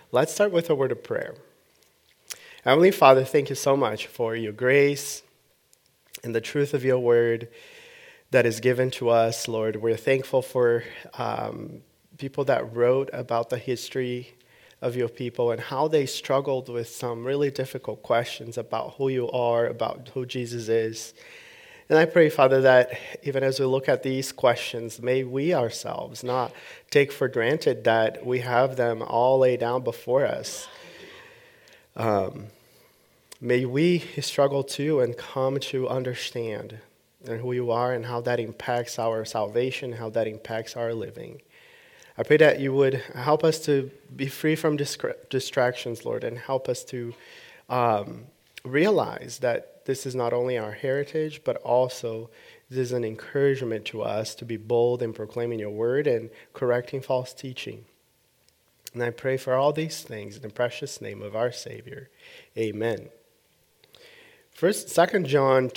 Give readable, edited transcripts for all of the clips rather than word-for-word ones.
Let's start with a word of prayer. Heavenly Father, thank you so much for your grace and the truth of your word that is given to us, Lord. We're thankful for people that wrote about the history of your people and how they struggled with some really difficult questions about who you are, about who Jesus is. And I pray, Father, that even as we look at these questions, may we ourselves not take for granted that we have them all laid down before us. May we struggle too and come to understand who you are and how that impacts our salvation, how that impacts our living. I pray that you would help us to be free from distractions, Lord, and help us to realize that this is not only our heritage, but also this is an encouragement to us to be bold in proclaiming your word and correcting false teaching. And I pray for all these things in the precious name of our Savior. Amen. 2 John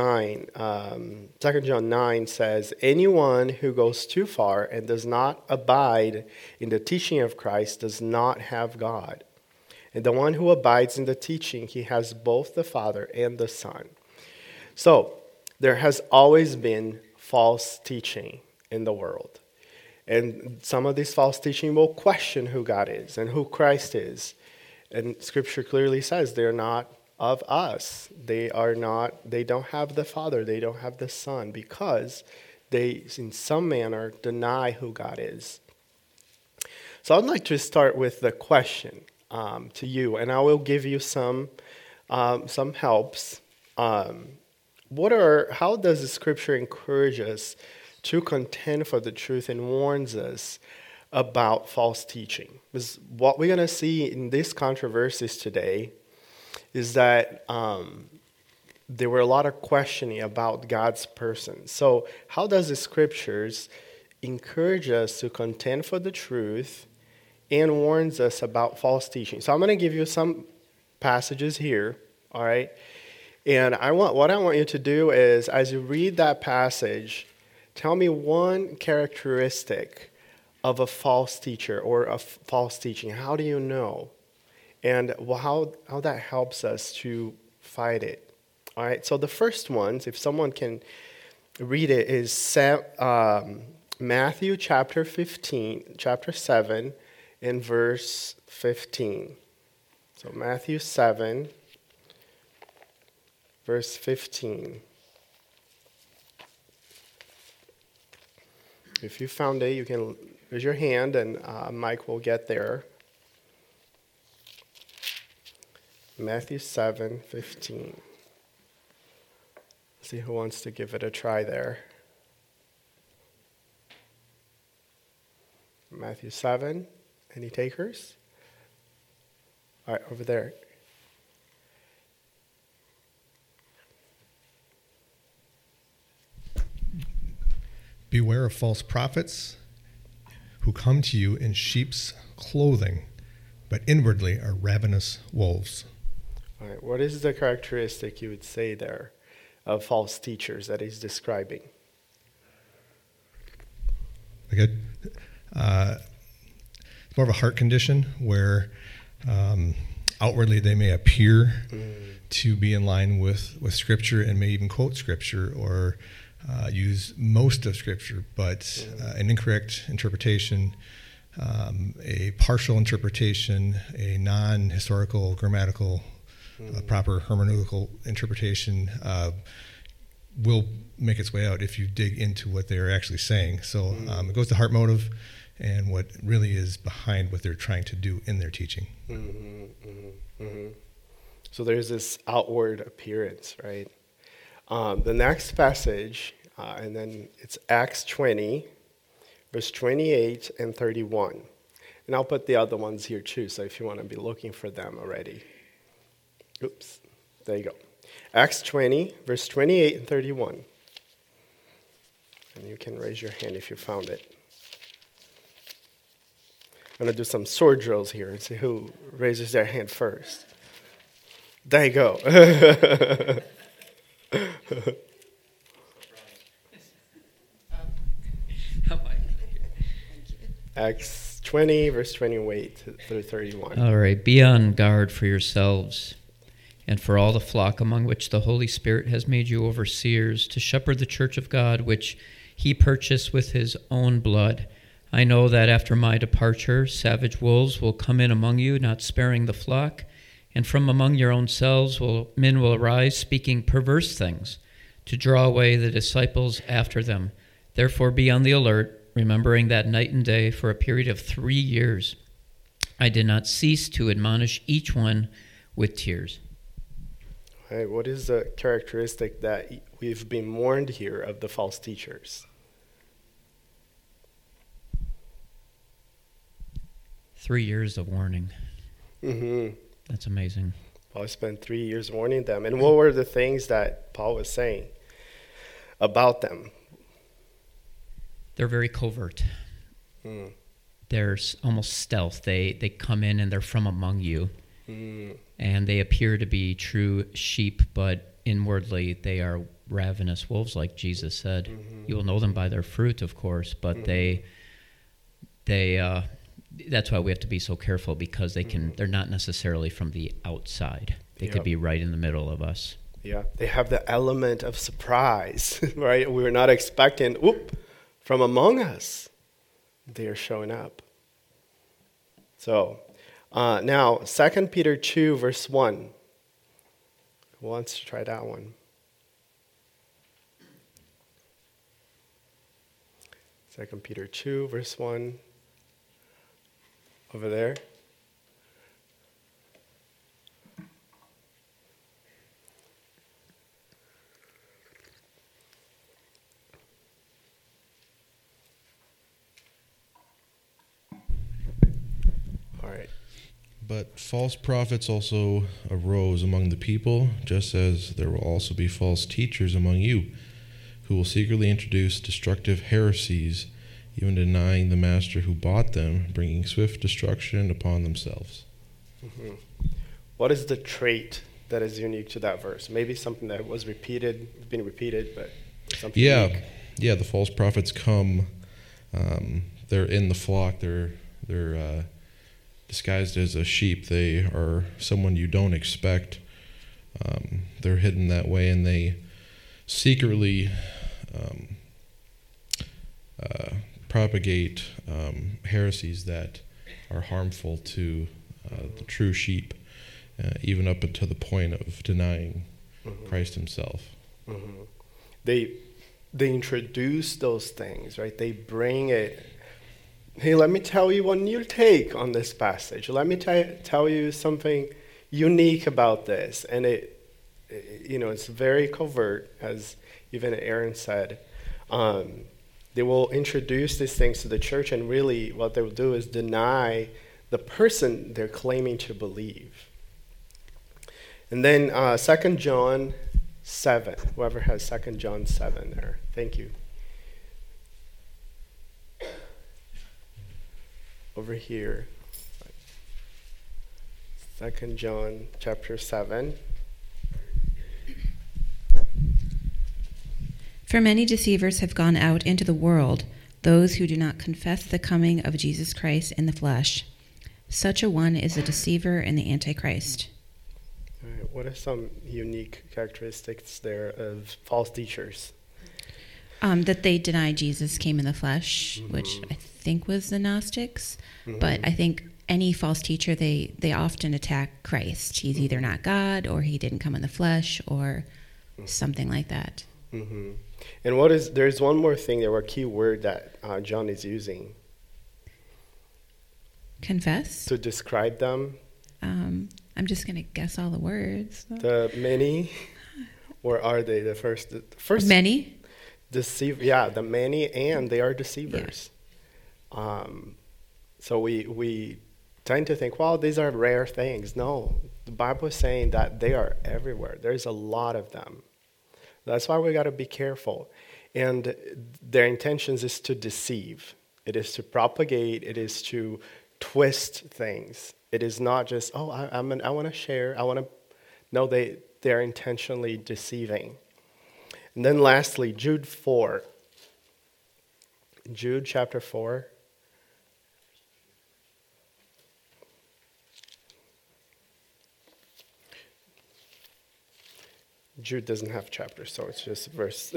2:9, 2 John 9 says, anyone who goes too far and does not abide in the teaching of Christ does not have God. And the one who abides in the teaching, he has both the Father and the Son. So, there has always been false teaching in the world. And some of this false teaching will question who God is and who Christ is. And Scripture clearly says they're not of us. They don't have the Father, they don't have the Son, because they, in some manner, deny who God is. So I'd like to start with the question to you, and I will give you some helps. How does the Scripture encourage us to contend for the truth and warns us about false teaching? Because what we're going to see in these controversies today is that there were a lot of questioning about God's person. So how does the Scriptures encourage us to contend for the truth and warns us about false teaching? So I'm going to give you some passages here, all right? And what I want you to do is, as you read that passage, tell me one characteristic of a false teacher or a false teaching. How do you know? And how that helps us to fight it. All right, so the first ones, if someone can read it, is Matthew chapter 7, and verse 15. So Matthew 7, verse 15. If you found it, you can raise your hand and Mike will get there. Matthew 7, 15. See who wants to give it a try there. Matthew 7. Any takers? All right, over there. Beware of false prophets who come to you in sheep's clothing, but inwardly are ravenous wolves. All right, what is the characteristic you would say there of false teachers that he's describing? It's more of a heart condition where outwardly they may appear to be in line with Scripture and may even quote Scripture or use most of Scripture, but an incorrect interpretation, a partial interpretation, a non-historical, grammatical, proper hermeneutical interpretation will make its way out if you dig into what they're actually saying. So it goes to heart motive and what really is behind what they're trying to do in their teaching. So there's this outward appearance, right? The next passage, and then it's Acts 20, verse 28 and 31. And I'll put the other ones here too, so if you want to be looking for them already. Oops, there you go. Acts 20, verse 28 and 31. And you can raise your hand if you found it. I'm going to do some sword drills here and see who raises their hand first. There you go. Acts 20, verse 28 through 31. All right. Be on guard for yourselves and for all the flock among which the Holy Spirit has made you overseers to shepherd the church of God, which he purchased with his own blood. I know that after my departure, savage wolves will come in among you, not sparing the flock. And from among your own selves men will arise, speaking perverse things, to draw away the disciples after them. Therefore be on the alert, remembering that night and day for a period of 3 years I did not cease to admonish each one with tears. All right, what is the characteristic that we've been warned here of the false teachers? 3 years of warning. Mm-hmm. That's amazing. Paul spent 3 years warning them. And what were the things that Paul was saying about them? They're very covert. They're almost stealth. They come in and they're from among you. And they appear to be true sheep, but inwardly they are ravenous wolves, like Jesus said. You will know them by their fruit, of course, but they that's why we have to be so careful, because they're not necessarily from the outside. They could be right in the middle of us. Yeah, they have the element of surprise, right? We were not expecting, from among us, they are showing up. So, now, 2 Peter 2, verse 1. Who wants to try that one? 2 Peter 2, verse 1. Over there. All right. But false prophets also arose among the people, just as there will also be false teachers among you, who will secretly introduce destructive heresies, even denying the master who bought them, bringing swift destruction upon themselves. What is the trait that is unique to that verse? Maybe something that was been repeated, but something unique. Yeah, the false prophets come, they're in the flock, they're disguised as a sheep. They are someone you don't expect. They're hidden that way, and they secretly propagate heresies that are harmful to the true sheep, even up to the point of denying Christ himself. They introduce those things, right? They bring it. Hey, let me tell you one new take on this passage. Let me tell you something unique about this. And it's very covert, as even Aaron said. They will introduce these things to the church, and really what they will do is deny the person they're claiming to believe. And then 2 John 7. Whoever has 2 John 7 there. Thank you. Over here. 2 John chapter 7. For many deceivers have gone out into the world, those who do not confess the coming of Jesus Christ in the flesh. Such a one is a deceiver and the Antichrist. All right, what are some unique characteristics there of false teachers? That they deny Jesus came in the flesh, which I think was the Gnostics. But I think any false teacher, they often attack Christ. He's either not God, or he didn't come in the flesh, or something like that. And there's one more thing there, a key word that John is using. Confess? To describe them. I'm just going to guess all the words. The many, or are they the first? Many? The many, and they are deceivers. Yeah. So we tend to think, well, these are rare things. No, the Bible is saying that they are everywhere. There's a lot of them. That's why we got to be careful. And their intentions is to deceive. It is to propagate. It is to twist things. It is not just, I want to share. No, they're intentionally deceiving. And then lastly, Jude 4. Jude chapter 4. Jude doesn't have chapters, so it's just verse.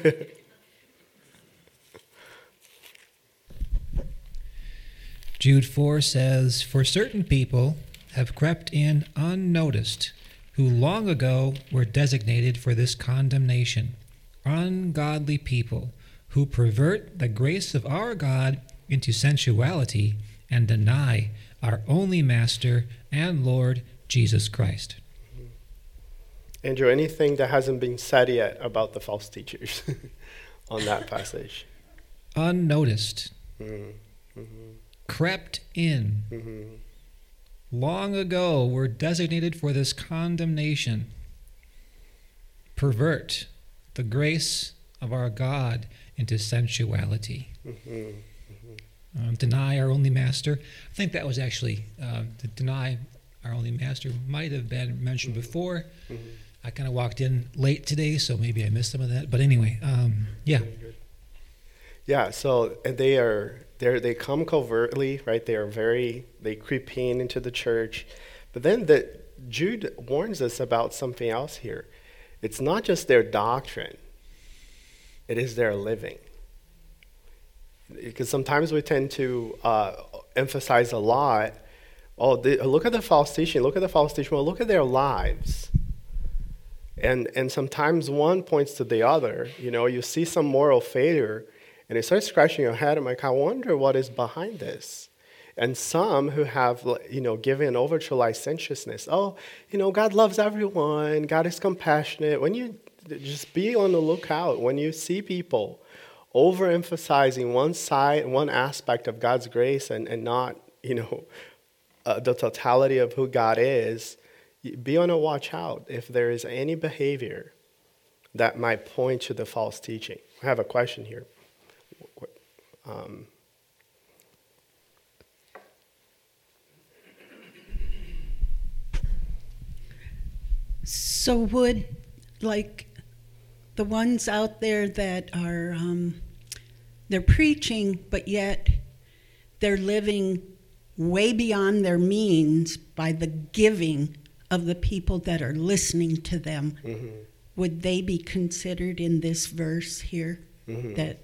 Jude 4 says, "For certain people have crept in unnoticed, who long ago were designated for this condemnation, ungodly people who pervert the grace of our God into sensuality and deny our only Master and Lord Jesus Christ." Andrew, anything that hasn't been said yet about the false teachers on that passage? Unnoticed. Mm-hmm. Crept in. Mm-hmm. Long ago were designated for this condemnation. Pervert the grace of our God into sensuality. Mm-hmm. Deny our only Master. I think that was actually, to deny our only Master might have been mentioned before. Mm-hmm. I kind of walked in late today, so maybe I missed some of that. But anyway, yeah. Yeah, so they come covertly, right? They creep into the church. But then Jude warns us about something else here. It's not just their doctrine, it is their living. Because sometimes we tend to emphasize a lot, look at the false teaching, well, look at their lives. And sometimes one points to the other. You see some moral failure, and you start scratching your head. I'm like, I wonder what is behind this. And some who have, given over to licentiousness. God loves everyone. God is compassionate. When you just be on the lookout, when you see people overemphasizing one side, one aspect of God's grace, and not, the totality of who God is, be on a watch out if there is any behavior that might point to the false teaching. I have a question here. So would, like, the ones out there that are, they're preaching, but yet they're living way beyond their means by the giving of the people that are listening to them, mm-hmm. would they be considered in this verse here? Mm-hmm. That,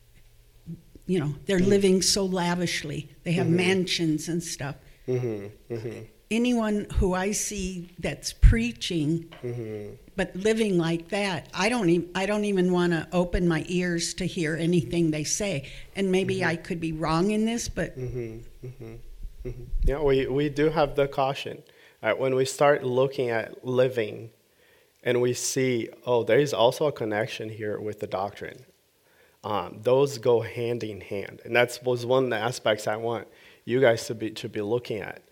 they're mm-hmm. living so lavishly. They have mm-hmm. mansions and stuff. Mm-hmm. Mm-hmm. Anyone who I see that's preaching, mm-hmm. but living like that, I don't even want to open my ears to hear anything they say. And maybe mm-hmm. I could be wrong in this, but... Mm-hmm. Mm-hmm. Mm-hmm. Yeah, we do have the caution. When we start looking at living and we see, there is also a connection here with the doctrine. Those go hand in hand. And that was one of the aspects I want you guys to be looking at.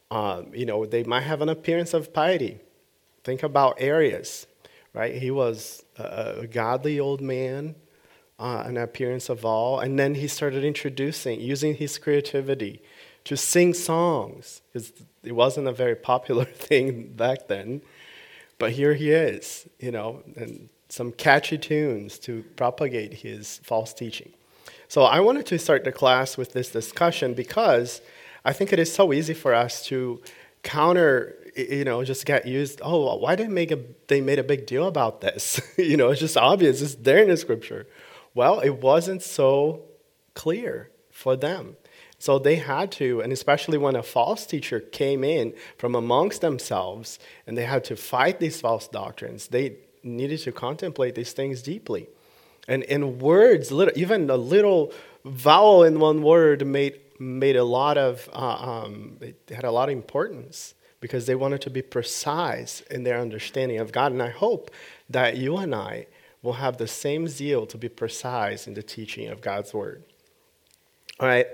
They might have an appearance of piety. Think about Arius, right? He was a godly old man, an appearance of awe. And then he started using his creativity to sing songs. It wasn't a very popular thing back then, but here he is, and some catchy tunes to propagate his false teaching. So I wanted to start the class with this discussion because I think it is so easy for us to counter, just get used. Why did they made a big deal about this? It's just obvious. It's there in the scripture. Well, it wasn't so clear for them. So they had to, and especially when a false teacher came in from amongst themselves and they had to fight these false doctrines, they needed to contemplate these things deeply. And in words, even a little vowel in one word made a lot of, it had a lot of importance because they wanted to be precise in their understanding of God. And I hope that you and I will have the same zeal to be precise in the teaching of God's word. All right.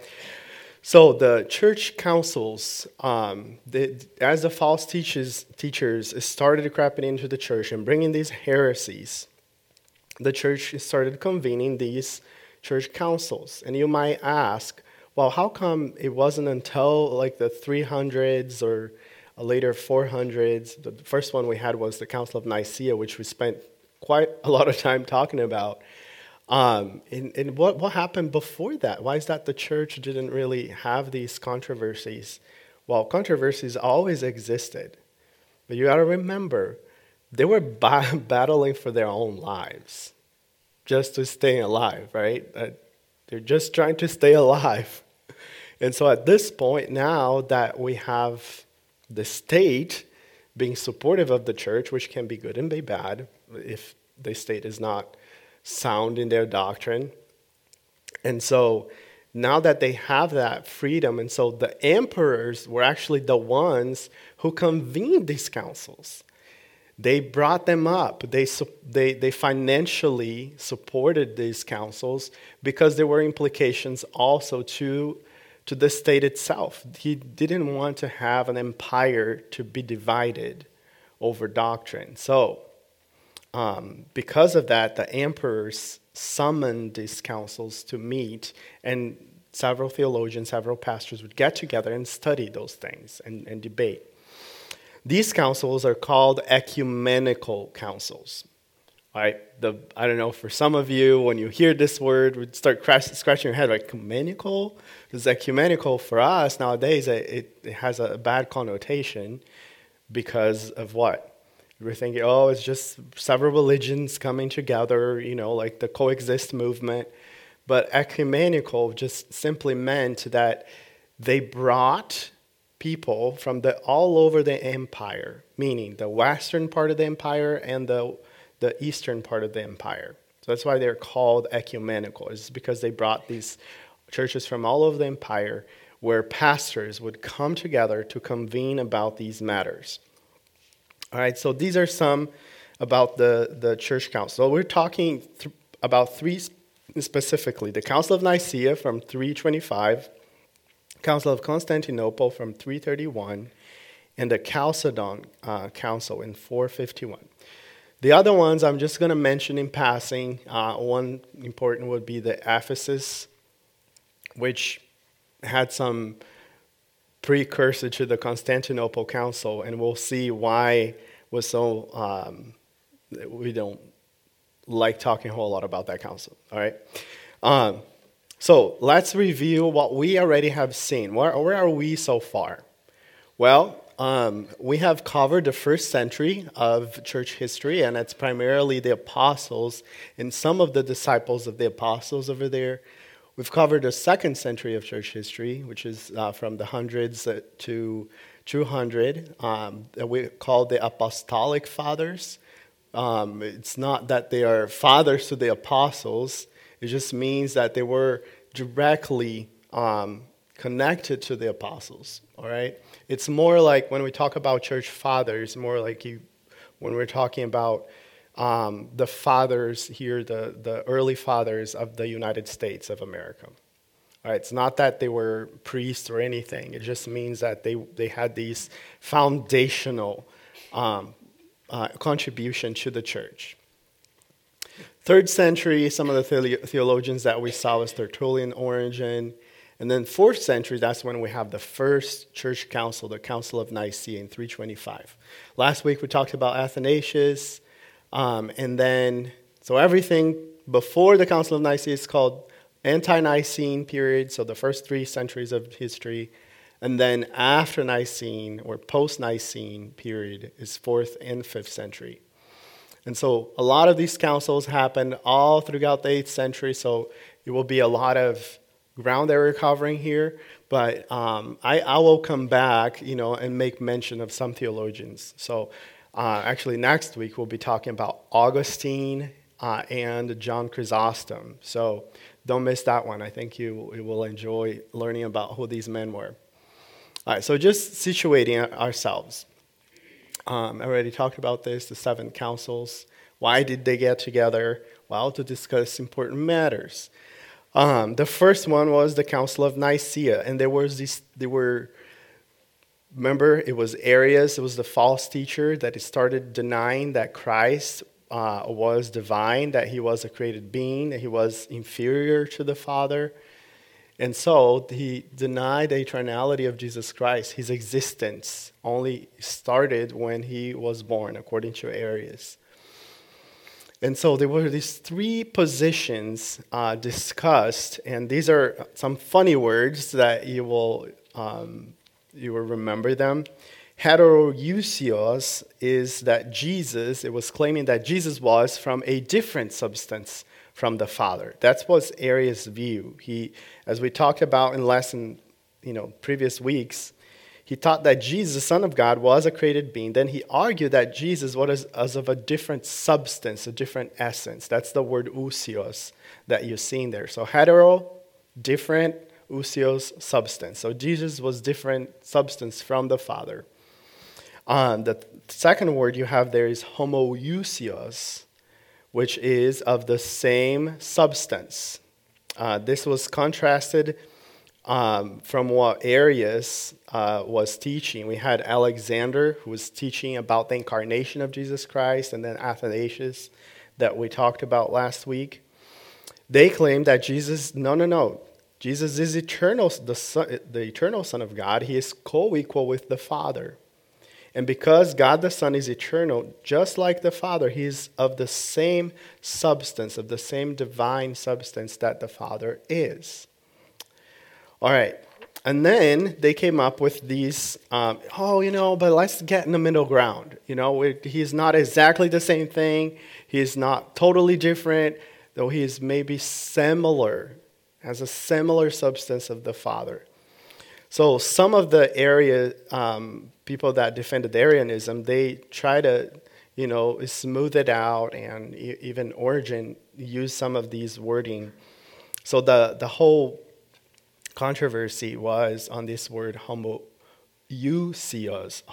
So the church councils, as the false teachers started creeping into the church and bringing these heresies, the church started convening these church councils. And you might ask, well, how come it wasn't until like the 300s or later 400s? The first one we had was the Council of Nicaea, which we spent quite a lot of time talking about. And what happened before that? Why is that the church didn't really have these controversies? Well, controversies always existed. But you got to remember, they were battling for their own lives just to stay alive, right? They're just trying to stay alive. And so at this point, now that we have the state being supportive of the church, which can be good and be bad if the state is not sound in their doctrine. And so now that they have that freedom, and so the emperors were actually the ones who convened these councils. They brought them up. They financially supported these councils because there were implications also to the state itself. He didn't want to have an empire to be divided over doctrine. So because of that, the emperors summoned these councils to meet, and several theologians, several pastors would get together and study those things and debate. These councils are called ecumenical councils. Right? I don't know, for some of you, when you hear this word, would start scratching your head, like, ecumenical? Because ecumenical for us nowadays, it has a bad connotation because of what? We're thinking, oh, it's just several religions coming together, like the coexist movement. But ecumenical just simply meant that they brought people from all over the empire, meaning the western part of the empire and the eastern part of the empire. So that's why they're called ecumenical. It's because they brought these churches from all over the empire where pastors would come together to convene about these matters. All right, so these are some about the church council. So we're talking about three specifically. The Council of Nicaea from 325, Council of Constantinople from 331, and the Chalcedon Council in 451. The other ones I'm just going to mention in passing. One important would be the Ephesus, which had some precursor to the Constantinople Council, and we'll see why it was so, we don't like talking a whole lot about that council, all right? So let's review what we already have seen. Where are we so far? Well, we have covered the first century of church history, and it's primarily the apostles and some of the disciples of the apostles over there. We've covered the second century of church history, which is from the hundreds to 200, that we call the apostolic fathers. It's not that they are fathers to the apostles. It just means that they were directly connected to the apostles, all right? It's more like when we talk about church fathers, more like when we're talking about the fathers here, the early fathers of the United States of America. All right, it's not that they were priests or anything. It just means that they had these foundational contribution to the church. Third century, some of the theologians that we saw was Tertullian, Origen. And then fourth century, that's when we have the first church council, the Council of Nicaea in 325. Last week we talked about Athanasius. And then, so everything before the Council of Nicaea is called ante-Nicene period, so the first 3 centuries of history. And then after Nicene or post-Nicene period is 4th and 5th century. And so a lot of these councils happened all throughout the 8th century, so it will be a lot of ground that we're covering here. But I will come back, and make mention of some theologians. So actually next week we'll be talking about Augustine and John Chrysostom. So don't miss that one. I think you will enjoy learning about who these men were. All right, so just situating ourselves. I already talked about this, the 7 councils. Why did they get together? Well, to discuss important matters. The first one was the Council of Nicaea, and remember, it was Arius, it was the false teacher that started denying that Christ was divine, that he was a created being, that he was inferior to the Father. And so he denied the eternality of Jesus Christ. His existence only started when he was born, according to Arius. And so there were these 3 positions discussed, and these are some funny words that you will remember them. Heterousios is that Jesus, it was claiming that Jesus was from a different substance from the Father. That was Arius' view. He, as we talked about in lesson, previous weeks, he taught that Jesus, the Son of God, was a created being. Then he argued that Jesus was of a different substance, a different essence. That's the word ousios that you're seeing there. So hetero, different, ousios, substance. So Jesus was different substance from the Father. The second word you have there is homoousios, which is of the same substance. This was contrasted from what Arius was teaching. We had Alexander, who was teaching about the incarnation of Jesus Christ, and then Athanasius, that we talked about last week. They claimed that Jesus, no. Jesus is eternal, the eternal Son of God. He is co-equal with the Father. And because God the Son is eternal, just like the Father, he is of the same substance, of the same divine substance that the Father is. All right. And then they came up with these, but let's get in the middle ground. He's not exactly the same thing. He is not totally different, though he is maybe similar, has a similar substance of the Father. So some of the people that defended Arianism, they try to, smooth it out, and even Origen used some of these wording. So the whole controversy was on this word homoousios,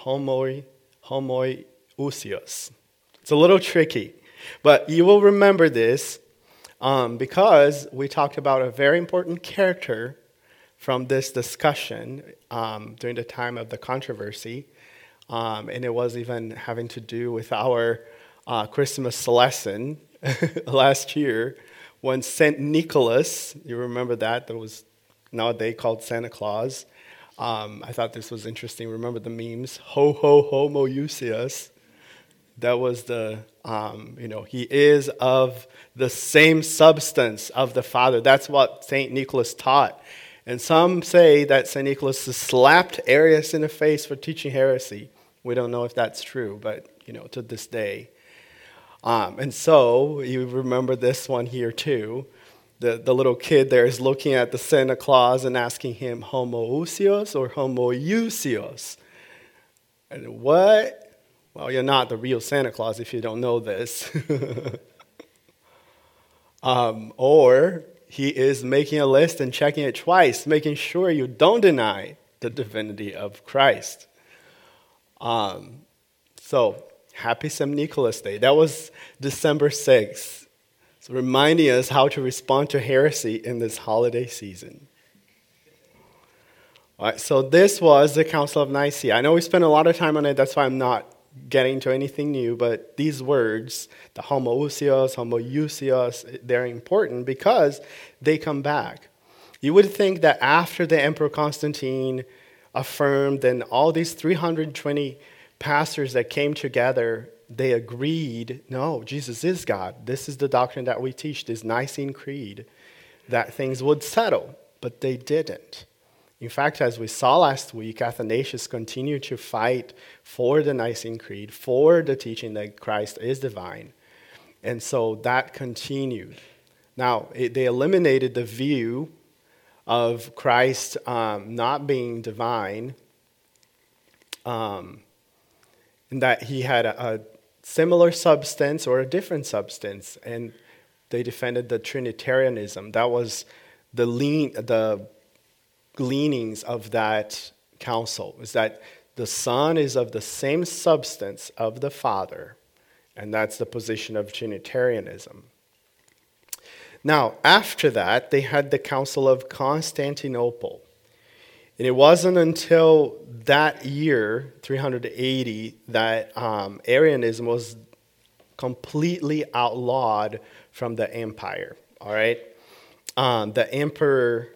homoousios. It's a little tricky, but you will remember this because we talked about a very important character from this discussion during the time of the controversy, and it was even having to do with our Christmas lesson last year when St. Nicholas, you remember that was nowadays called Santa Claus. I thought this was interesting. Remember the memes? Ho, ho, homoousios. That was he is of the same substance of the Father. That's what St. Nicholas taught. And some say that St. Nicholas slapped Arius in the face for teaching heresy. We don't know if that's true, but, to this day. And so you remember this one here too. The little kid there is looking at the Santa Claus and asking him, homoousios or homoousios? And what? Well, you're not the real Santa Claus if you don't know this. Or he is making a list and checking it twice, making sure you don't deny the divinity of Christ. So, happy St. Nicholas Day. That was December 6th. So reminding us how to respond to heresy in this holiday season. All right, so this was the Council of Nicaea. I know we spent a lot of time on it, that's why I'm not getting to anything new, but these words, the homoousios, homoousios, they're important because they come back. You would think that after the Emperor Constantine affirmed, and all these 320 pastors that came together, they agreed, no, Jesus is God. This is the doctrine that we teach, this Nicene Creed, that things would settle, but they didn't. In fact, as we saw last week, Athanasius continued to fight for the Nicene Creed, for the teaching that Christ is divine. And so that continued. Now, they eliminated the view of Christ not being divine, and that he had a similar substance or a different substance. And they defended the Trinitarianism. That was the gleanings of that council, is that the Son is of the same substance of the Father, and that's the position of Trinitarianism. Now, after that, they had the Council of Constantinople. And it wasn't until that year, 380, that Arianism was completely outlawed from the empire, all right? The emperor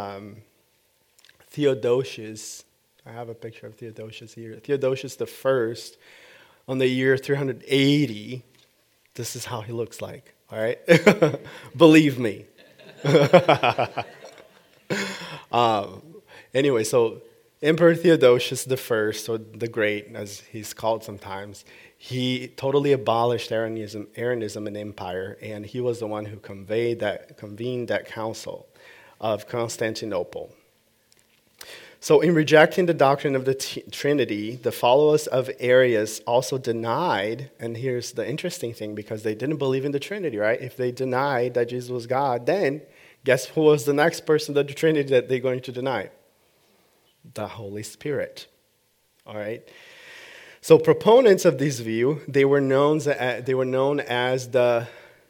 Theodosius, I have a picture of Theodosius here. Theodosius the First, on the year 380, this is how he looks like, all right? Believe me. Anyway, so Emperor Theodosius I, or the Great, as he's called sometimes, he totally abolished Arianism in the empire, and he was the one who convened that council of Constantinople. So in rejecting the doctrine of the Trinity, the followers of Arius also denied, and here's the interesting thing, because they didn't believe in the Trinity, right? If they denied that Jesus was God, then guess who was the next person of the Trinity that they're going to deny? The Holy Spirit. All right? So proponents of this view, they were known as the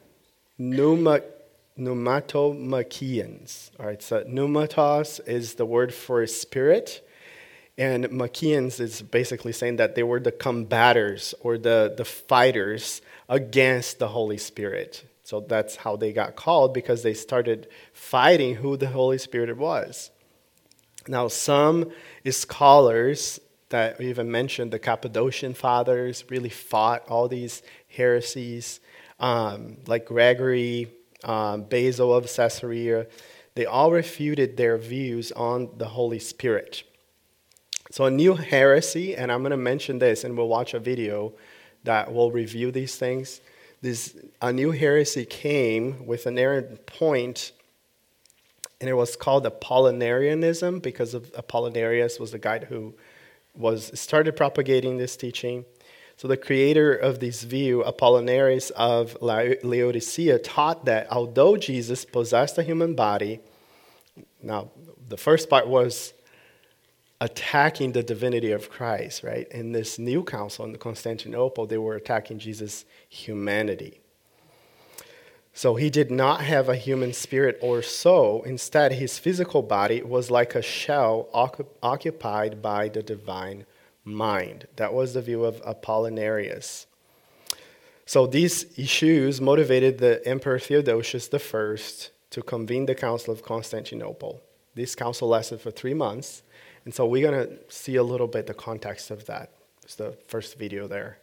Pneumatomachians. All right, so pneumatos is the word for spirit, and Machians is basically saying that they were the combaters or the fighters against the Holy Spirit. So that's how they got called, because they started fighting who the Holy Spirit was. Now, some scholars that even mentioned the Cappadocian Fathers really fought all these heresies, like Gregory, Basil of Caesarea. They all refuted their views on the Holy Spirit. So a new heresy, and I'm going to mention this, and we'll watch a video that will review these things. A new heresy came with an errant point, and it was called Apollinarianism, because of Apollinarius was the guy who started propagating this teaching. So the creator of this view, Apollinarius of Laodicea, taught that although Jesus possessed a human body, now the first part was attacking the divinity of Christ, right? In this new council in Constantinople, they were attacking Jesus' humanity. So he did not have a human spirit or soul. Instead, his physical body was like a shell occupied by the divine mind. That was the view of Apollinarius. So these issues motivated the Emperor Theodosius I to convene the Council of Constantinople. This council lasted for 3 months, and so we're going to see a little bit the context of that. It's the first video there.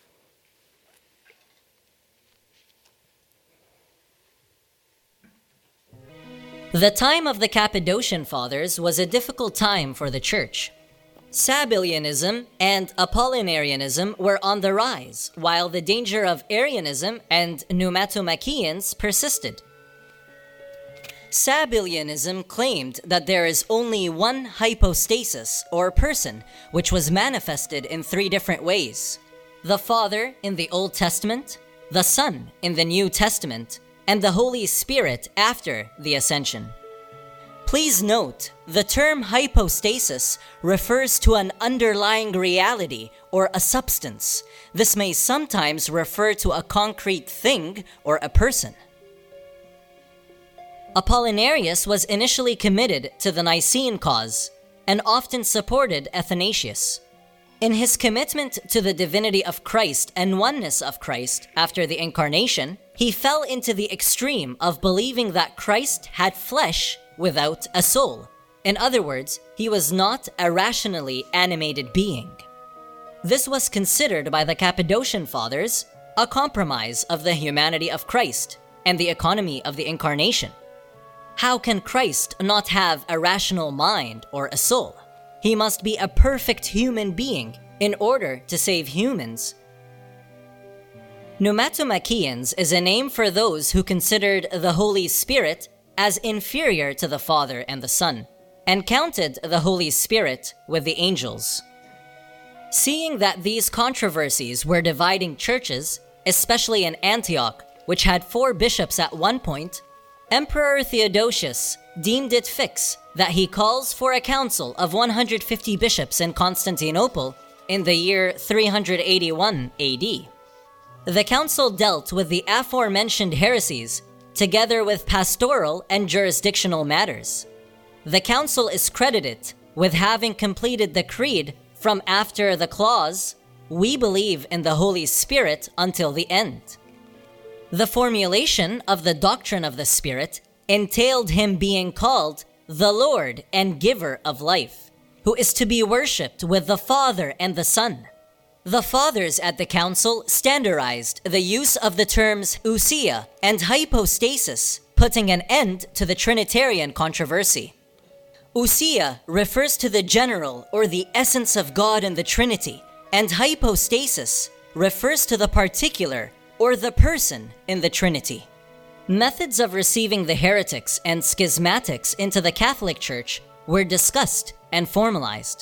The time of the Cappadocian Fathers was a difficult time for the Church. Sabellianism and Apollinarianism were on the rise, while the danger of Arianism and Pneumatomachians persisted. Sabellianism claimed that there is only one hypostasis, or person, which was manifested in 3 different ways: the Father in the Old Testament, the Son in the New Testament, and the Holy Spirit after the Ascension. Please note, the term hypostasis refers to an underlying reality or a substance. This may sometimes refer to a concrete thing or a person. Apollinarius was initially committed to the Nicene cause and often supported Athanasius. In his commitment to the divinity of Christ and oneness of Christ after the Incarnation, he fell into the extreme of believing that Christ had flesh without a soul. In other words, he was not a rationally animated being. This was considered by the Cappadocian Fathers a compromise of the humanity of Christ and the economy of the Incarnation. How can Christ not have a rational mind or a soul? He must be a perfect human being in order to save humans. Pneumatomachians is a name for those who considered the Holy Spirit as inferior to the Father and the Son, and counted the Holy Spirit with the angels. Seeing that these controversies were dividing churches, especially in Antioch, which had 4 bishops at one point, Emperor Theodosius deemed it fix that he calls for a council of 150 bishops in Constantinople in the year 381 AD. The council dealt with the aforementioned heresies, together with pastoral and jurisdictional matters. The council is credited with having completed the creed from after the clause, "We believe in the Holy Spirit," until the end. The formulation of the doctrine of the Spirit entailed him being called the Lord and Giver of life, who is to be worshipped with the Father and the Son. The Fathers at the Council standardized the use of the terms ousia and hypostasis, putting an end to the Trinitarian controversy. Ousia refers to the general or the essence of God in the Trinity, and hypostasis refers to the particular or the person in the Trinity. Methods of receiving the heretics and schismatics into the Catholic Church were discussed and formalized.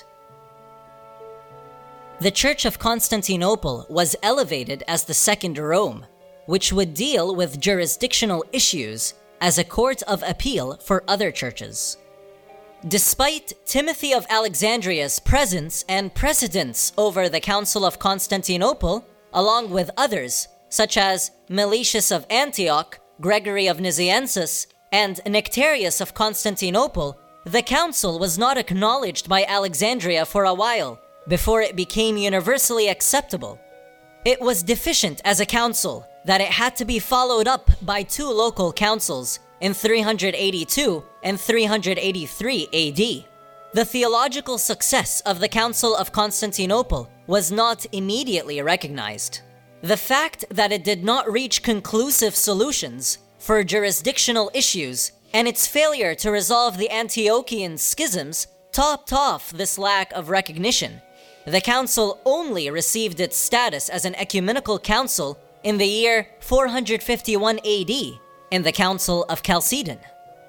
The Church of Constantinople was elevated as the Second Rome, which would deal with jurisdictional issues as a court of appeal for other churches. Despite Timothy of Alexandria's presence and precedence over the Council of Constantinople, along with others such as Meletius of Antioch, Gregory of Nazianzus, and Nectarius of Constantinople, the council was not acknowledged by Alexandria for a while before it became universally acceptable. It was deficient as a council that it had to be followed up by two local councils in 382 and 383 AD. The theological success of the Council of Constantinople was not immediately recognized. The fact that it did not reach conclusive solutions for jurisdictional issues and its failure to resolve the Antiochian schisms topped off this lack of recognition. The council only received its status as an ecumenical council in the year 451 AD in the Council of Chalcedon.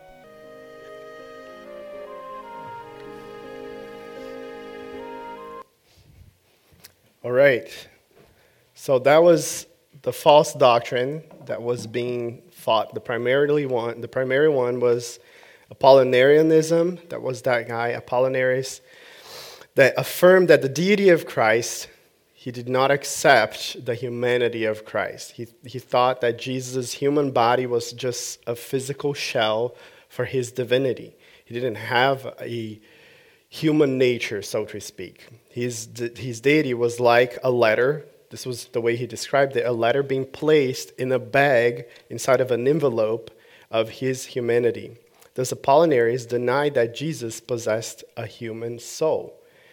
All right. So that was the false doctrine that was being fought. The primary one was Apollinarianism. That was that guy, Apollinaris, that affirmed that the deity of Christ, he did not accept the humanity of Christ. He thought that Jesus' human body was just a physical shell for his divinity. He didn't have a human nature, so to speak. His deity was like a letter. This was the way he described it, a letter being placed in a bag inside of an envelope of his humanity. Thus, Apollinaris denied that Jesus possessed a human soul.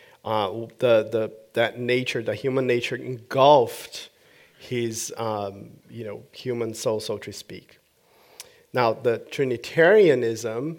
That nature, the human nature, engulfed his human soul, so to speak. Now, the Trinitarianism,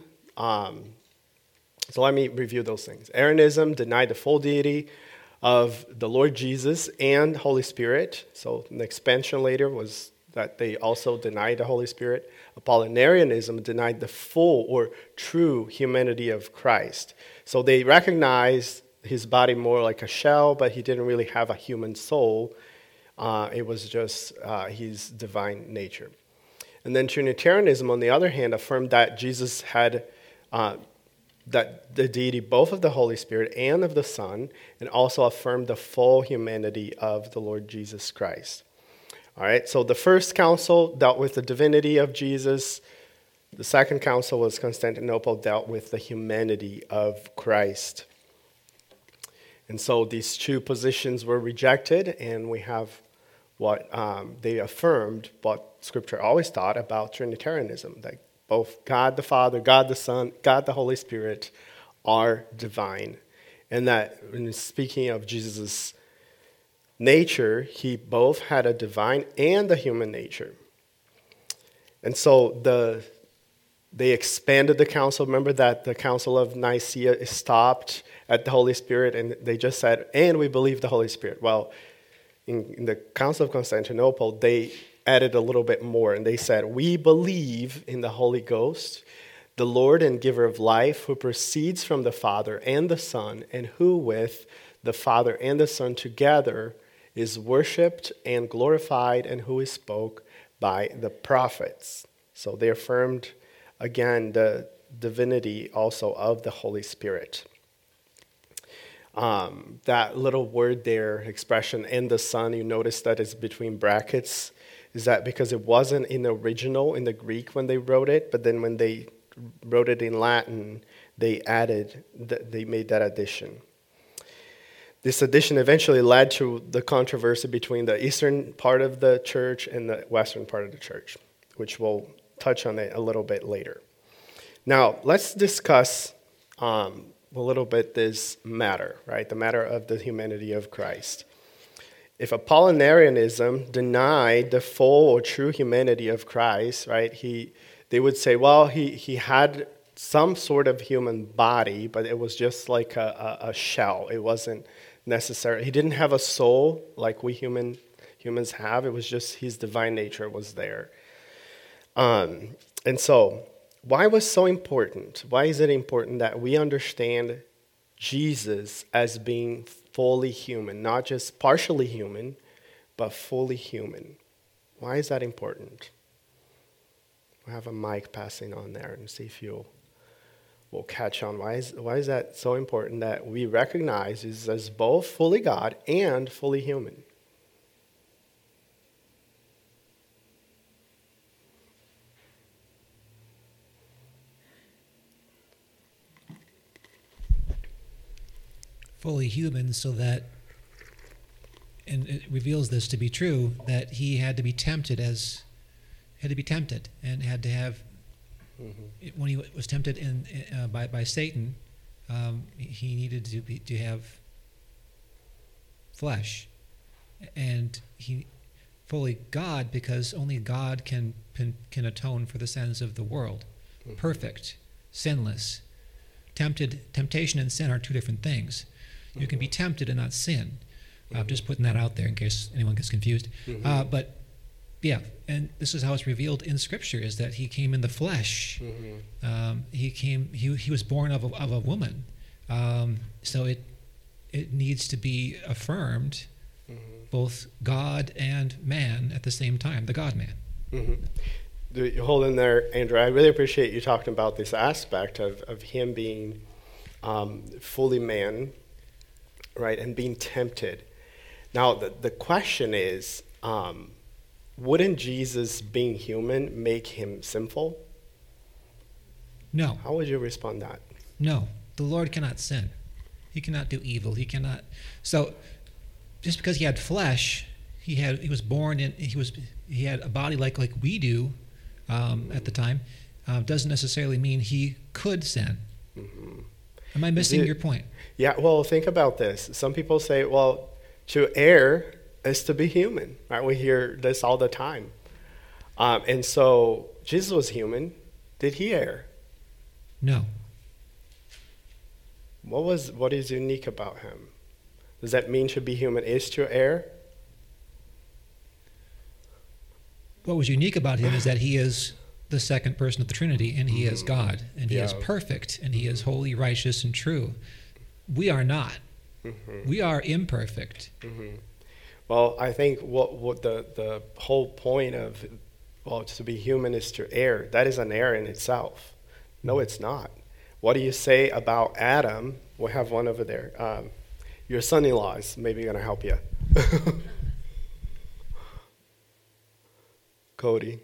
so let me review those things. Arianism denied the full deity of the Lord Jesus and Holy Spirit. So an expansion later was that they also denied the Holy Spirit. Apollinarianism denied the full or true humanity of Christ. So they recognized his body more like a shell, but he didn't really have a human soul. It was just his divine nature. And then Trinitarianism, on the other hand, affirmed that Jesus had that the deity both of the Holy Spirit and of the Son, and also affirmed the full humanity of the Lord Jesus Christ. All right, so the first council dealt with the divinity of Jesus. The second council was Constantinople, dealt with the humanity of Christ. And so these two positions were rejected, and we have what they affirmed, what Scripture always taught about Trinitarianism, that both God the Father, God the Son, God the Holy Spirit are divine. And that, when speaking of Jesus' nature, he both had a divine and a human nature. And so they expanded the council. Remember that the Council of Nicaea stopped at the Holy Spirit, and they just said, and we believe the Holy Spirit. Well, in the Council of Constantinople, they added a little bit more, and they said, we believe in the Holy Ghost, the Lord and giver of life, who proceeds from the Father and the Son, and who with the Father and the Son together is worshipped and glorified, and who is spoke by the prophets. So they affirmed, again, the divinity also of the Holy Spirit. That little word there, expression, and the Son, you notice that it's between brackets. Is that because it wasn't in the original, in the Greek when they wrote it, but then when they wrote it in Latin, they made that addition. This addition eventually led to the controversy between the eastern part of the church and the western part of the church, which we'll touch on it a little bit later. Now, let's discuss a little bit this matter, right? The matter of the humanity of Christ. If Apollinarianism denied the full or true humanity of Christ, right, they would say, well, he had some sort of human body, but it was just like a shell. It wasn't necessary. He didn't have a soul like we humans have. It was just his divine nature was there. And so, why was so important? Why is it important that we understand Jesus as being fully human, not just partially human, but fully human? Why is that important? We have a mic passing on there, and see if you will catch on. Why is that so important that we recognize Jesus as both fully God and fully human? Fully human, so that, and it reveals this to be true, that he had to be tempted and had to have, when he was tempted by Satan, he needed to have flesh, and he fully God, because only God can atone for the sins of the world. Perfect, sinless. Temptation and sin are two different things. You can be tempted and not sin. I'm just putting that out there in case anyone gets confused. But yeah, and this is how it's revealed in Scripture: is that he came in the flesh. He was born of a woman. So it needs to be affirmed, both God and man at the same time, the God-man. You hold in there, Andrew. I really appreciate you talking about this aspect of him being fully man, right, and being tempted. Now, the question is, wouldn't Jesus being human make him sinful? No. How would you respond to that? No. The Lord cannot sin. He cannot do evil. He cannot. So, just because he had flesh, he was born in. He had a body like we do at the time. Doesn't necessarily mean he could sin. Am I missing your point? Yeah. Well, think about this. Some people say, well, to err is to be human. Right? We hear this all the time. And so Jesus was human. Did he err? No. What is unique about him? Does that mean to be human is to err? What was unique about him is that he is the second person of the Trinity, and he is God, and he is perfect, and he is holy, righteous, and true. We are not. We are imperfect. Well, I think what the whole point of, to be human is to err. That is an error in itself. No, it's not. What do you say about Adam? We have one over there. Your son-in-law is maybe going to help you. Cody.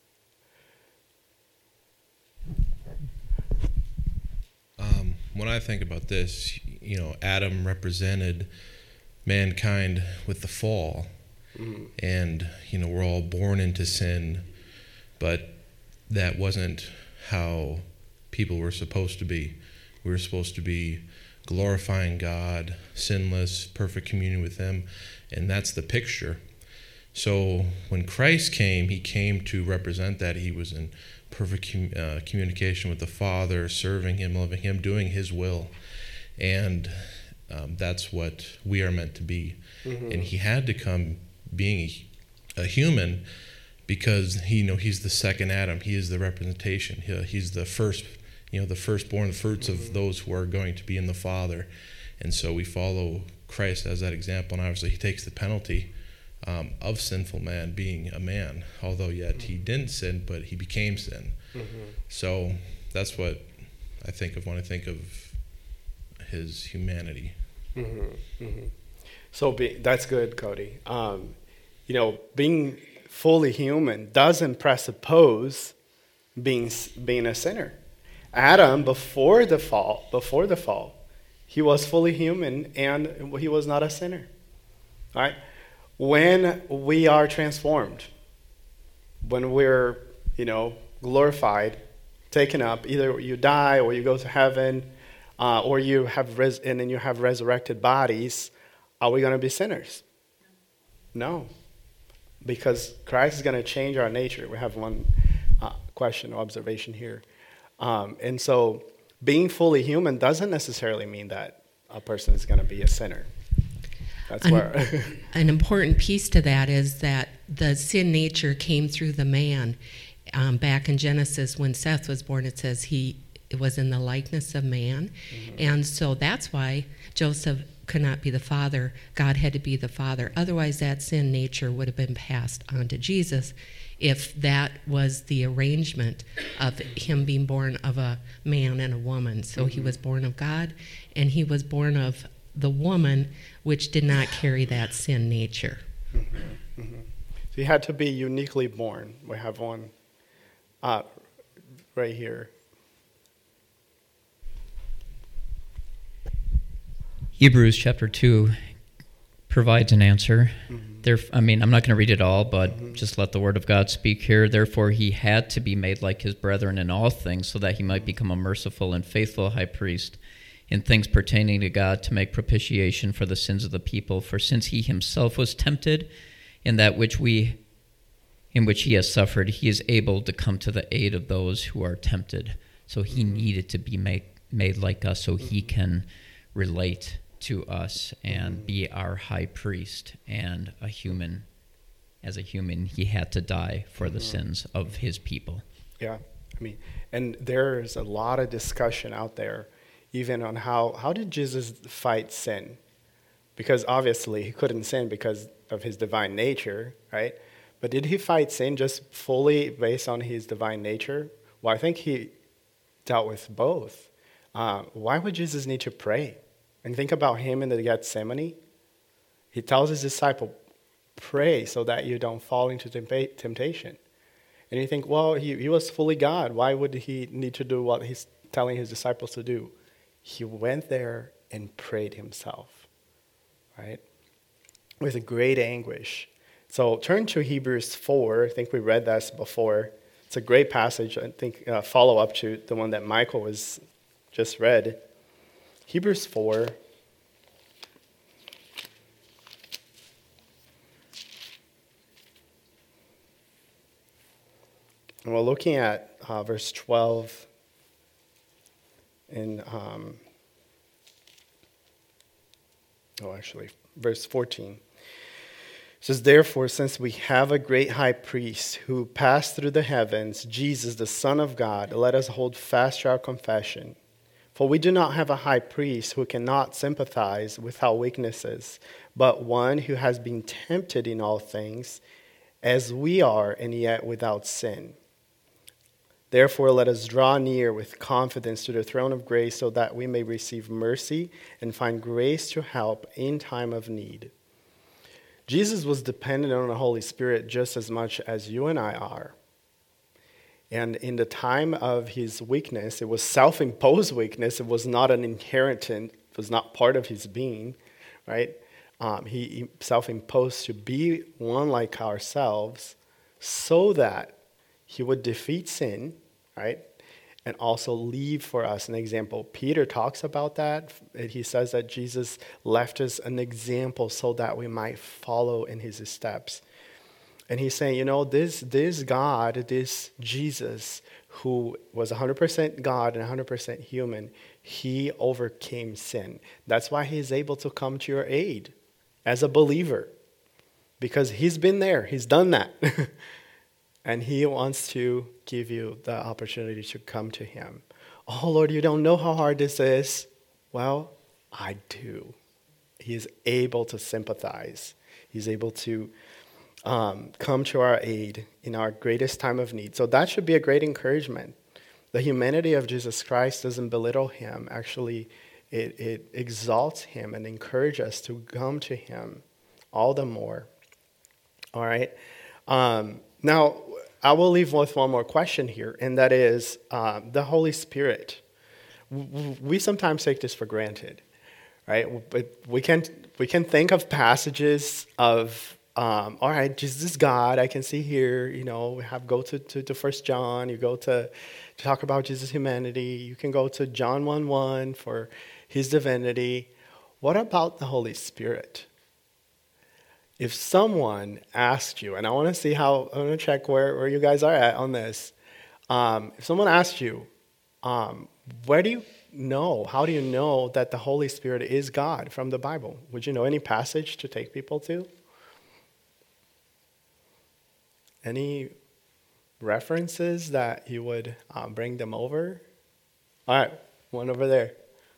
When I think about this, Adam represented mankind with the fall. And, we're all born into sin, but that wasn't how people were supposed to be. We were supposed to be glorifying God, sinless, perfect communion with Him, and that's the picture. So when Christ came, He came to represent that. He was in perfect communication with the Father, serving Him, loving Him, doing His will, and that's what we are meant to be. And He had to come being a human because He's the second Adam. He is the representation. He's the first, the firstborn, the fruits of those who are going to be in the Father. And so we follow Christ as that example, and obviously He takes the penalty of sinful man being a man, although yet He didn't sin, but He became sin. So that's what I think of when I think of His humanity. So that's good, Cody. Being fully human doesn't presuppose being a sinner. Adam, before the fall, he was fully human and he was not a sinner. All right? When we are transformed, when we're, glorified, taken up, either you die or you go to heaven, or you have and then you have resurrected bodies, are we going to be sinners? No, because Christ is going to change our nature. We have one question or observation here. And so being fully human doesn't necessarily mean that a person is going to be a sinner. That's where an important piece to that is that the sin nature came through the man. Back in Genesis, when Seth was born, it says it was in the likeness of man. Mm-hmm. And so that's why Joseph could not be the father. God had to be the father. Otherwise, that sin nature would have been passed on to Jesus if that was the arrangement of him being born of a man and a woman. So he was born of God, and he was born of the woman, which did not carry that sin nature. Mm-hmm. Mm-hmm. So he had to be uniquely born. We have one right here. Hebrews chapter 2 provides an answer. Mm-hmm. I'm not going to read it all, but just let the word of God speak here. Therefore, he had to be made like his brethren in all things, so that he might become a merciful and faithful high priest in things pertaining to God, to make propitiation for the sins of the people. For since he himself was tempted in which he has suffered, he is able to come to the aid of those who are tempted. So he needed to be made like us, so he can relate to us and be our high priest and a human. As a human, he had to die for the sins of his people. Yeah, and there's a lot of discussion out there, even on how did Jesus fight sin? Because obviously he couldn't sin because of his divine nature, right? But did he fight sin just fully based on his divine nature? Well, I think he dealt with both. Why would Jesus need to pray? And think about him in the Gethsemane. He tells his disciple, pray so that you don't fall into temptation. And you think, well, he was fully God. Why would he need to do what he's telling his disciples to do? He went there and prayed himself, right? With a great anguish. So turn to Hebrews 4. I think we read this before. It's a great passage. I think follow-up to the one that Michael was just read. Hebrews 4. And we're looking at verse 12 and verse 14. It says, therefore, since we have a great high priest who passed through the heavens, Jesus, the Son of God, let us hold fast to our confession. For we do not have a high priest who cannot sympathize with our weaknesses, but one who has been tempted in all things, as we are, and yet without sin. Therefore, let us draw near with confidence to the throne of grace, so that we may receive mercy and find grace to help in time of need. Jesus was dependent on the Holy Spirit just as much as you and I are. And in the time of his weakness, it was self-imposed weakness. It was not an inheritance. It was not part of his being, right? He self-imposed to be one like ourselves so that he would defeat sin, right? And also leave for us an example. Peter talks about that. He says that Jesus left us an example so that we might follow in his steps. And he's saying, this God, this Jesus, who was 100% God and 100% human, he overcame sin. That's why he is able to come to your aid as a believer. Because he's been there. He's done that. And he wants to give you the opportunity to come to him. Oh, Lord, you don't know how hard this is. Well, I do. He is able to sympathize. He's able to come to our aid in our greatest time of need. So that should be a great encouragement. The humanity of Jesus Christ doesn't belittle him. Actually, it exalts him and encourages us to come to him all the more. All right? Now, I will leave with one more question here, and that is the Holy Spirit. We sometimes take this for granted, right? But we can think of passages of all right, Jesus is God. I can see here, we have go to 1 John. You go to talk about Jesus' humanity. You can go to John 1:1 for his divinity. What about the Holy Spirit? If someone asked you, and I want to check where you guys are at on this. If someone asked you, where do you know? How do you know that the Holy Spirit is God from the Bible? Would you know any passage to take people to? Any references that you would bring them over? All right, one over there.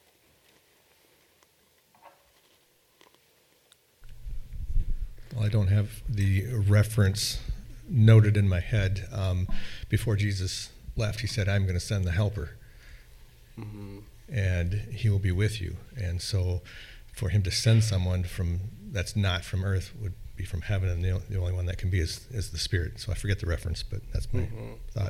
Well, I don't have the reference noted in my head. Before Jesus left, he said, I'm going to send the helper. Mm-hmm. And he will be with you. And so for him to send someone that's not from earth would be from heaven, and the only one that can be is the Spirit. So I forget the reference, but that's my thought.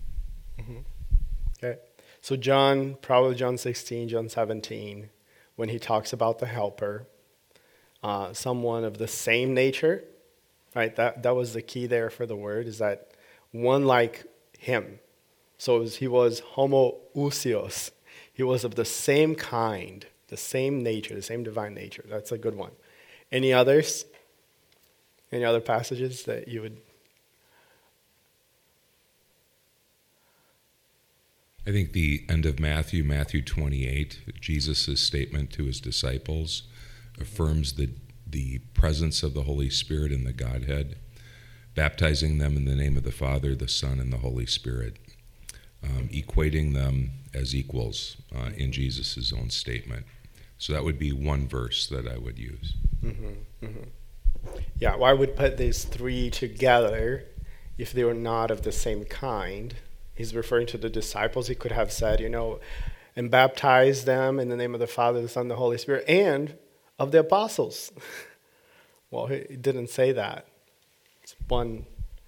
Okay. So probably John 16, John 17, when he talks about the helper, someone of the same nature, right? That was the key there for the word, is that one like him. So he was homoousios. He was of the same kind, the same nature, the same divine nature. That's a good one. Any others? Any other passages that you would? I think the end of Matthew 28, Jesus' statement to his disciples affirms the presence of the Holy Spirit in the Godhead, baptizing them in the name of the Father, the Son, and the Holy Spirit, equating them as equals in Jesus' own statement. So that would be one verse that I would use. Yeah, well, I would put these three together if they were not of the same kind. He's referring to the disciples. He could have said, and baptize them in the name of the Father, the Son, and the Holy Spirit, and of the apostles. Well, he didn't say that. It's one.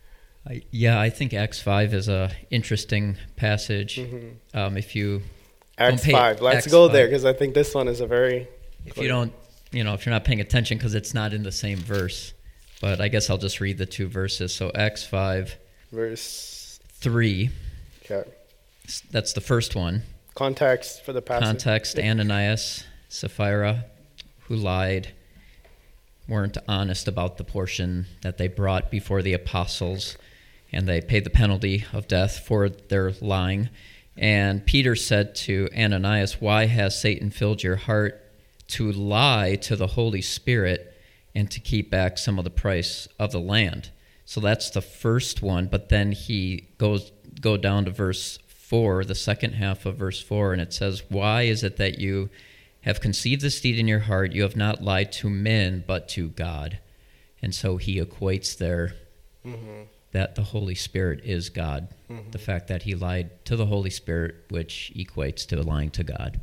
I think Acts 5 is a interesting passage. If you Acts 5, let's go there, because I think this one is a very. If you don't, if you're not paying attention, because it's not in the same verse, but I guess I'll just read the two verses. So Acts 5, verse 3. Okay. That's the first one. Context for the passage. Context: Ananias, Sapphira, who lied, weren't honest about the portion that they brought before the apostles, and they paid the penalty of death for their lying. And Peter said to Ananias, "Why has Satan filled your heart to lie to the Holy Spirit and to keep back some of the price of the land?" So that's the first one, but then he go down to verse 4, the second half of verse 4, and it says, "Why is it that you have conceived this deed in your heart? You have not lied to men, but to God." And so he equates there that the Holy Spirit is God. The fact that he lied to the Holy Spirit, which equates to lying to God.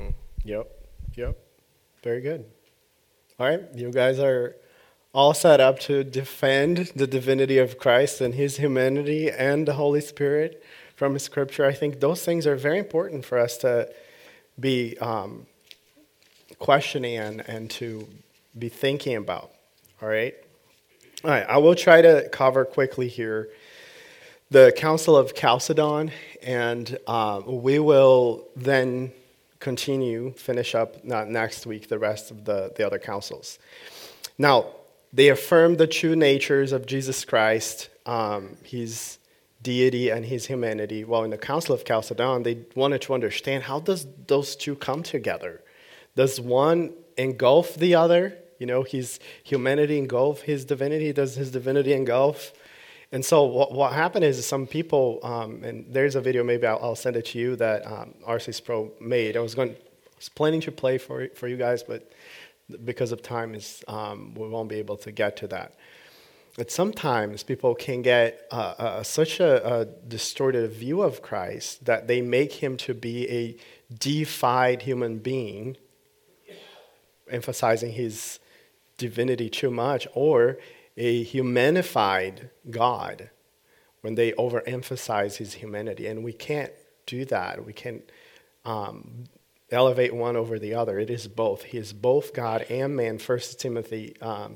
Yep. Very good. All right, you guys are all set up to defend the divinity of Christ and his humanity and the Holy Spirit from Scripture. I think those things are very important for us to be questioning and to be thinking about. All right, I will try to cover quickly here the Council of Chalcedon, and we will then finish up next week the rest of the other councils. Now, they affirm the true natures of Jesus Christ, his deity and his humanity. Well, in the Council of Chalcedon, they wanted to understand, how does those two come together? Does one engulf the other? His humanity engulf his divinity? Does his divinity engulf? And so what happened is some people, and there's a video, maybe I'll send it to you, that RCS Pro made. I was planning to play for you guys, but because of time, we won't be able to get to that. But sometimes people can get such a distorted view of Christ that they make him to be a deified human being, emphasizing his divinity too much, or a humanified God when they overemphasize his humanity. And we can't do that. We can't elevate one over the other. It is both. He is both God and man. 1 Timothy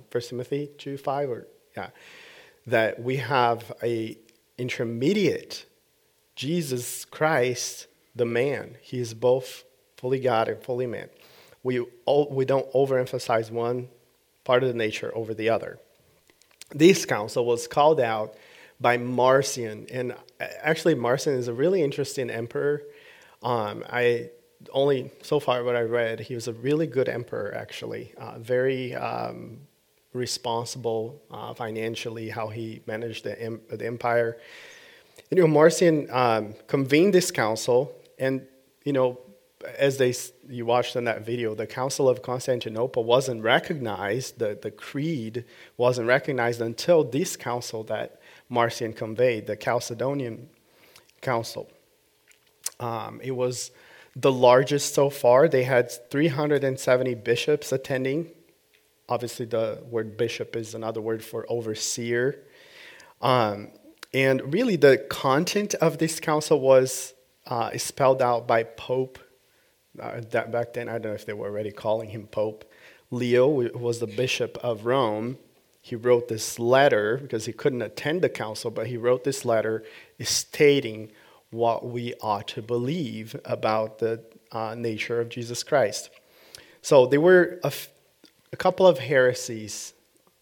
2:5, that we have a intermediate, Jesus Christ, the man. He is both fully God and fully man. We don't overemphasize one part of the nature over the other. This council was called out by Marcion, and actually Marcion is a really interesting emperor. I only so far what I read, he was a really good emperor, actually. Very responsible financially, how he managed the empire. Marcion convened this council, and as you watched in that video, the Council of Constantinople wasn't recognized. The creed wasn't recognized until this council that Marcion conveyed, the Chalcedonian Council. It was the largest so far. They had 370 bishops attending. Obviously, the word bishop is another word for overseer. And really, the content of this council was spelled out by Pope. That back then, I don't know if they were already calling him Pope. Leo was the Bishop of Rome. He wrote this letter because he couldn't attend the council, but he wrote this letter stating what we ought to believe about the nature of Jesus Christ. So there were a couple of heresies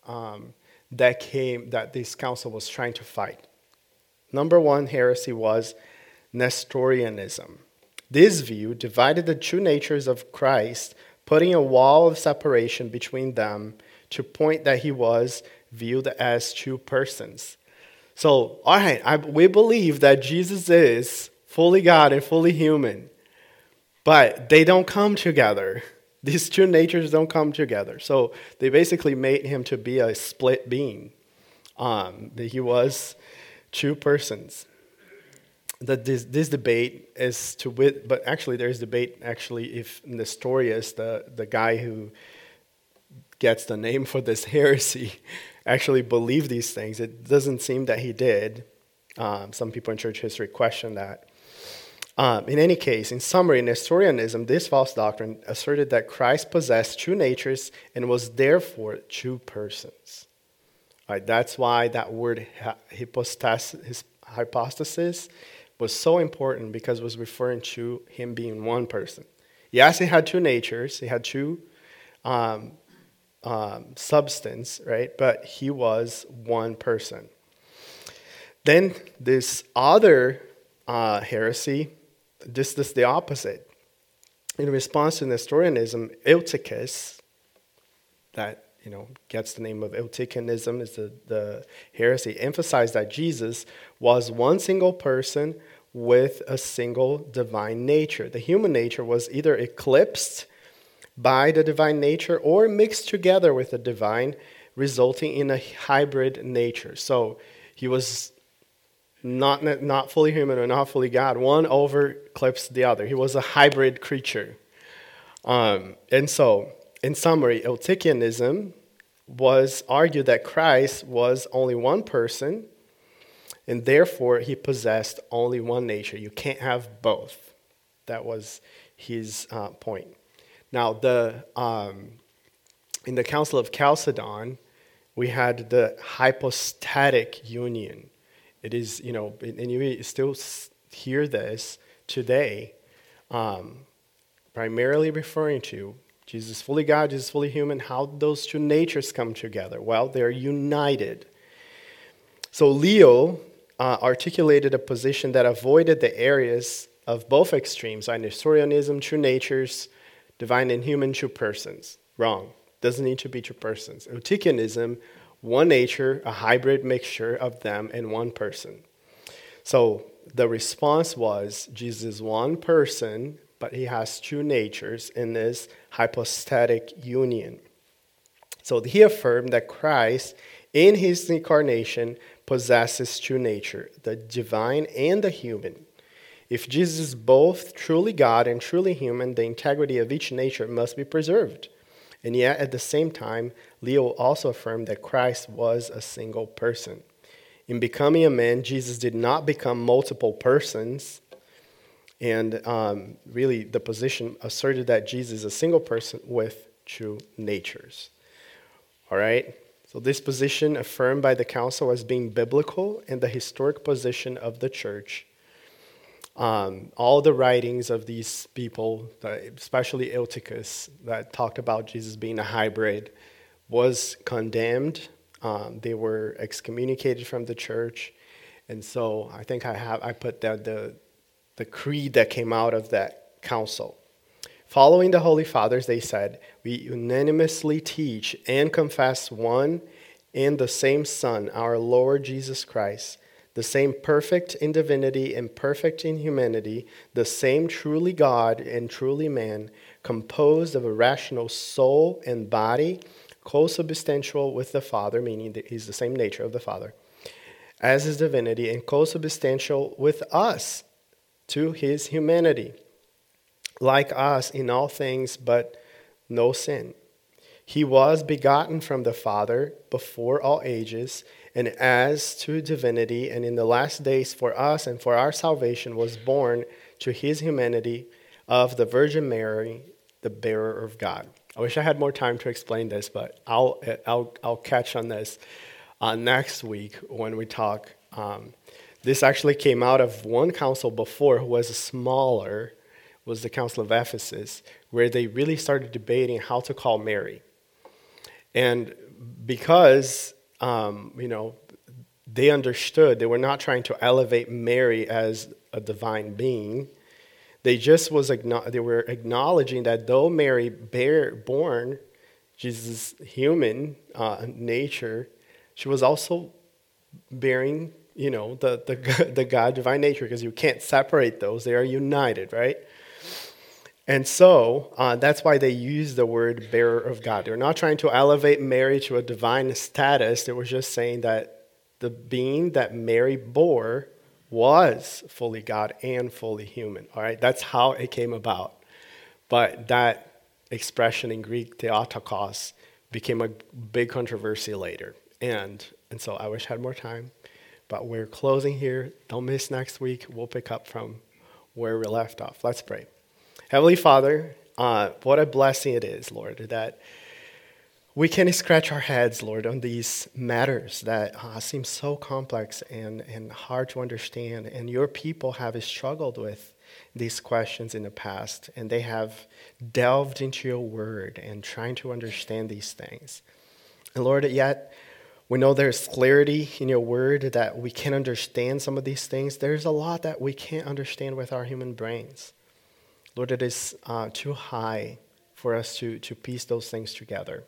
that this council was trying to fight. Number one heresy was Nestorianism. This view divided the true natures of Christ, putting a wall of separation between them to point that he was viewed as two persons. So, all right, we believe that Jesus is fully God and fully human, but they don't come together. These two natures don't come together. So they basically made him to be a split being. That he was two persons. That this debate is but actually there's debate if Nestorius, the guy who gets the name for this heresy, actually believed these things. It doesn't seem that he did. Some people in church history question that. In any case, in summary, Nestorianism, this false doctrine, asserted that Christ possessed two natures and was therefore two persons. Right, that's why that word hypostasis was so important, because it was referring to him being one person. Yes, he had two natures, he had two substance, right? But he was one person. Then this other heresy, this is the opposite. In response to Nestorianism, Eutychus, that gets the name of Eutychianism, is the heresy, emphasized that Jesus was one single person with a single divine nature. The human nature was either eclipsed by the divine nature or mixed together with the divine, resulting in a hybrid nature. So he was not fully human or not fully God. One over-eclipsed the other. He was a hybrid creature. And so, in summary, Eutychianism was argued that Christ was only one person, and therefore he possessed only one nature. You can't have both. That was his point. Now, in the Council of Chalcedon, we had the hypostatic union. It is, and you still hear this today, primarily referring to Jesus fully God, Jesus fully human. How those two natures come together? Well, they're united. So Leo articulated a position that avoided the areas of both extremes, Nestorianism, two natures, divine and human, two persons. Wrong. Doesn't need to be two persons. Eutychianism, one nature, a hybrid mixture of them, and one person. So the response was, Jesus is one person, but he has two natures in this hypostatic union. So he affirmed that Christ, in his incarnation, possesses two natures, the divine and the human. If Jesus is both truly God and truly human, the integrity of each nature must be preserved. And yet, at the same time, Leo also affirmed that Christ was a single person. In becoming a man, Jesus did not become multiple persons. And really, the position asserted that Jesus is a single person with two natures. All right? So this position, affirmed by the council as being biblical and the historic position of the church. All the writings of these people, especially Eutychus, that talked about Jesus being a hybrid, was condemned. They were excommunicated from the church. And so I think I put that the creed that came out of that council. Following the Holy Fathers, they said, we unanimously teach and confess one and the same Son, our Lord Jesus Christ, the same perfect in divinity and perfect in humanity, the same truly God and truly man, composed of a rational soul and body, co-substantial with the Father, meaning that he's the same nature of the Father, as his divinity, and co-substantial with us to his humanity, like us in all things, but no sin. He was begotten from the Father before all ages, and as to divinity, and in the last days for us and for our salvation was born to his humanity of the Virgin Mary, the bearer of God. I wish I had more time to explain this, but I'll catch on this next week when we talk. This actually came out of one council before, who was smaller, was the Council of Ephesus, where they really started debating how to call Mary. And because, they understood, they were not trying to elevate Mary as a divine being. They were acknowledging that though Mary born Jesus' human nature, she was also bearing, the God divine nature, because you can't separate those. They are united, right? And so that's why they use the word bearer of God. They're not trying to elevate Mary to a divine status. They were just saying that the being that Mary bore was fully God and fully human. All right, that's how it came about. But that expression in Greek, theotokos, became a big controversy later. And so I wish I had more time. But we're closing here. Don't miss next week. We'll pick up from where we left off. Let's pray. Heavenly Father, what a blessing it is, Lord, that we can scratch our heads, Lord, on these matters that seem so complex and hard to understand. And your people have struggled with these questions in the past, and they have delved into your word and trying to understand these things. And Lord, yet we know there's clarity in your word that we can understand some of these things. There's a lot that we can't understand with our human brains. Lord, it is too high for us to piece those things together.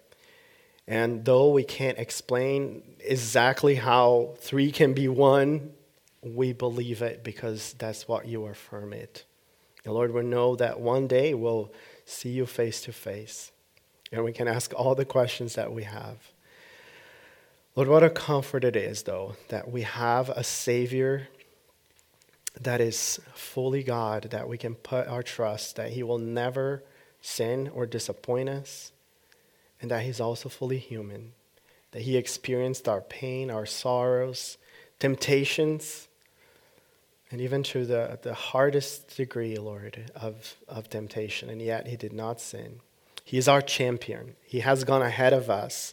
And though we can't explain exactly how three can be one, we believe it because that's what you affirm it. And Lord, we know that one day we'll see you face to face, and we can ask all the questions that we have. Lord, what a comfort it is, though, that we have a Savior that is fully God, that we can put our trust, that he will never sin or disappoint us, and that he's also fully human, that he experienced our pain, our sorrows, temptations, and even to the hardest degree, Lord, of temptation, and yet he did not sin. He is our champion. He has gone ahead of us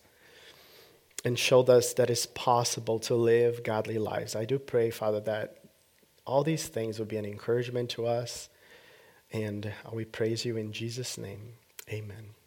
and showed us that it's possible to live godly lives. I do pray, Father, that all these things would be an encouragement to us, and we praise you in Jesus' name. Amen.